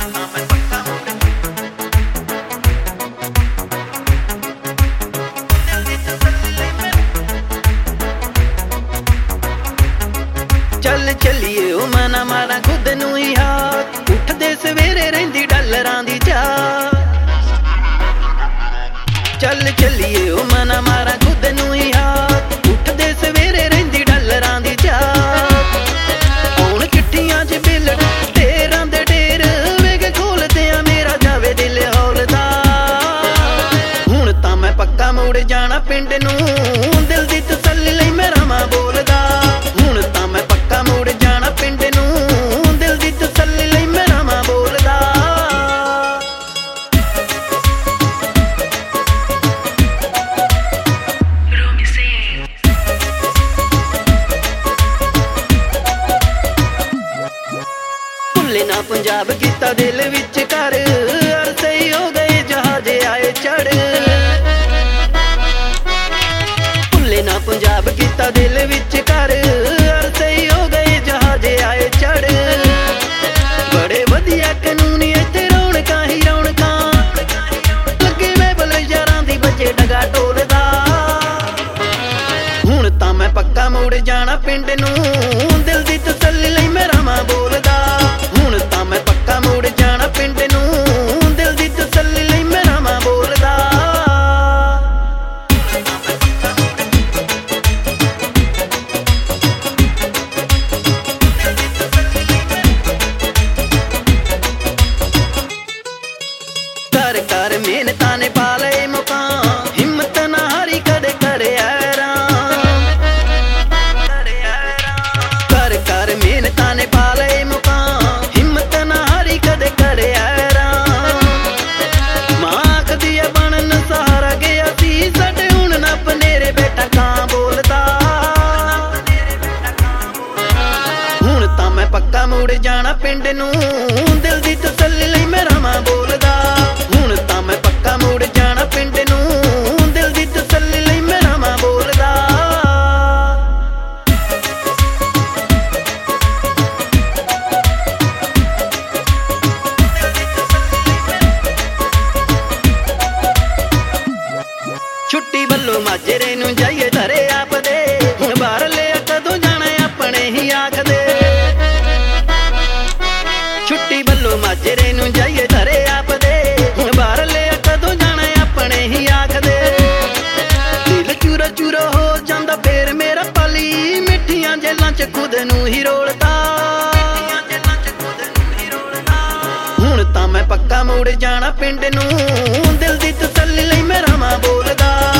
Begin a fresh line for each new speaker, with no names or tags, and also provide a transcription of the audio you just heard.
चल चलिए ओ मना मारा खुद नू ही हाथ उठदे सवेरे रहिंदी डॉलरां दी चाह। चल चलिए ओ मना मारा खुद नू ही हाथ उठदे सवेरे रहिंदी डॉलरां दी चाह। हुण चिट्ठियां च बिल ढेरां दे ढेर वेग खोलदे आ मेरा जावे दिल हौलदा। हुण तां मैं पक्का मुड़ जाना पिंड नू दिल दी तसल्ली लई मैं रवां बोलदा। हुण तां मैं पक्का मुड़ जाना पिंड नू दिल दी तसल्ली लई मैं रवां बोलदा। भुल्ले ना पंजाब कीता दिल विच कर अरसे ही हो गए जहाजे आए चढ़। भुल्ले ना पंजाब कीता दिल विच कर अरसे ही हो गए जहाजे आए चढ़। बड़े वधिया कानूनी इत्थे रौनकां ही रौनकां लगे महफल यारां दी बजे डगा टोलदा। हुण तां मैं पक्का मुड़ जाना पिंड नू दिल दी तसल्ली लई मैं रवां बोलदा। हुण तां मैं पक्का मुड़ जाना पिंड नू दिल दी तसल्ली लई मैं रवां बोलदा। कर कर मेहनतां ने पा लए मुकाम हिम्मत ना हारी कदे करे आराम। कर कर मेहनतां ने पा लए मुकाम हिम्मत ना हारी कदे करे आराम। मां आखदी ऐ बनन सहारा गया सी साडे हुण ना पनेरे बेटा कां बोलदा। हुण तां मैं पक्का मुड़ जाना पिंड नू दिल दी तसल्ली लई मैं रवां बोलदा। हुण तां मैं पक्का मुड़ जाना पिंड नू दिल दी तसल्ली लई मैं रवां बोलदा। छुट्टी बल्लो माजरे नू जाइए धरे आप दे हुण बाहर लिया कदों जाना अपने ही आखदे। छुट्टी बल्लो माजरे नू जाइए धरे आप दे हुण बाहर लिया कदों जाना अपने ही आखदे। दिल चूरा चूरा हो जांदा फेर मेरा पाली मिठियां जेलां च खुद नू ही रोलदा। हुण तां मैं पक्का मुड़ जाना पिंड नू दिल दी तसल्ली लई मैं रवां बोलदा।